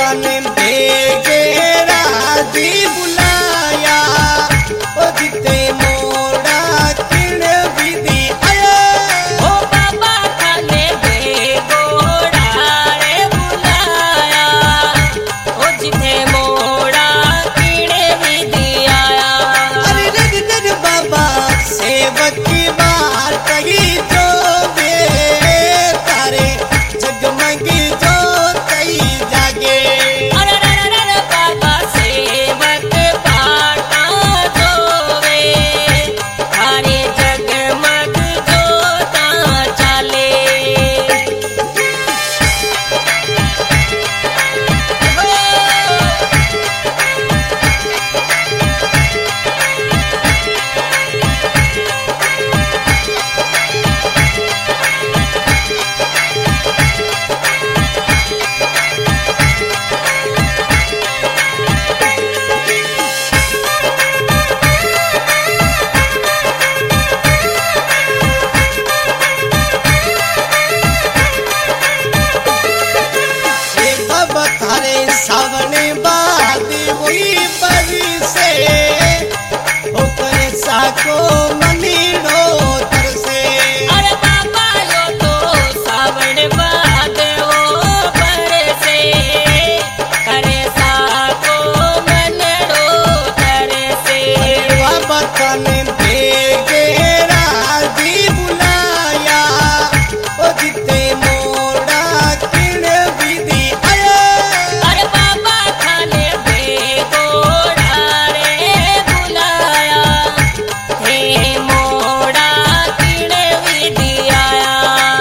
तने भेगे राजी बुलाया ओ जिते मोड़ा किण विधि आया ओ बाबा थाने भेगोड़ा रे बुलाया ओ जिथे मोड़ा किण विधि आया। अरे रे बाबा सेवक की बात कही जो वे तारे जगमगी जो कई जागे अरे बाबा सेवक बाटा जोवे थारे जगमग जोता चाले। हे बाबा थारे सावने बादी हुई बरी से होकर साको मनीड़ो तरसे अरे बाबा यो तो सावन बाद ओ बरसे करे साको मनड़ो तरसे। बाबा तने भेगे राजी बुलाया ओ जिते मोड़ा किण विधि आया अरे बाबा थाने भेगोड़ा रे बुलाया हे मोड़ा किण विधि आया।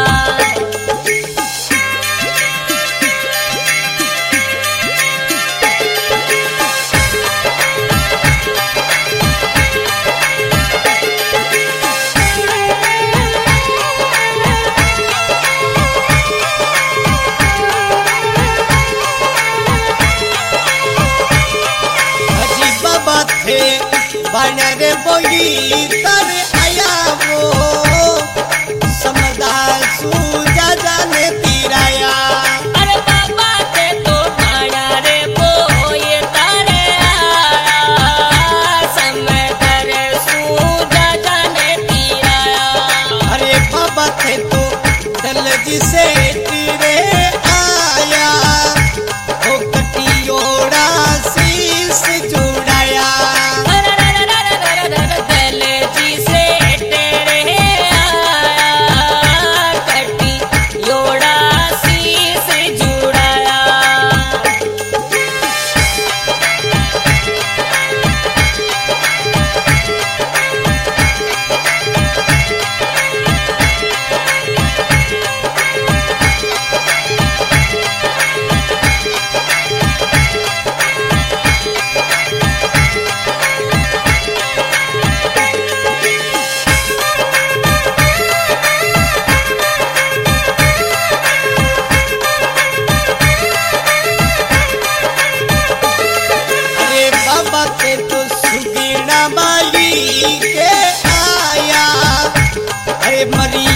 अजी बाबा थे बनर बोली तर आया वो समदार सूजा जाने तीराया अरे बाबा ते तो भाड़ा रे बोए तारे आया समदर सूजा जाने तीराया। अरे बाबा थे तो दलजी से तीरे आया ओ कटियोड़ा शीस जुड़ाया दल जी से तेरे आया कटी योड़ा शीस जुड़ाया। अरे बाबा थे तो सुगीना माली के आया अरे मरी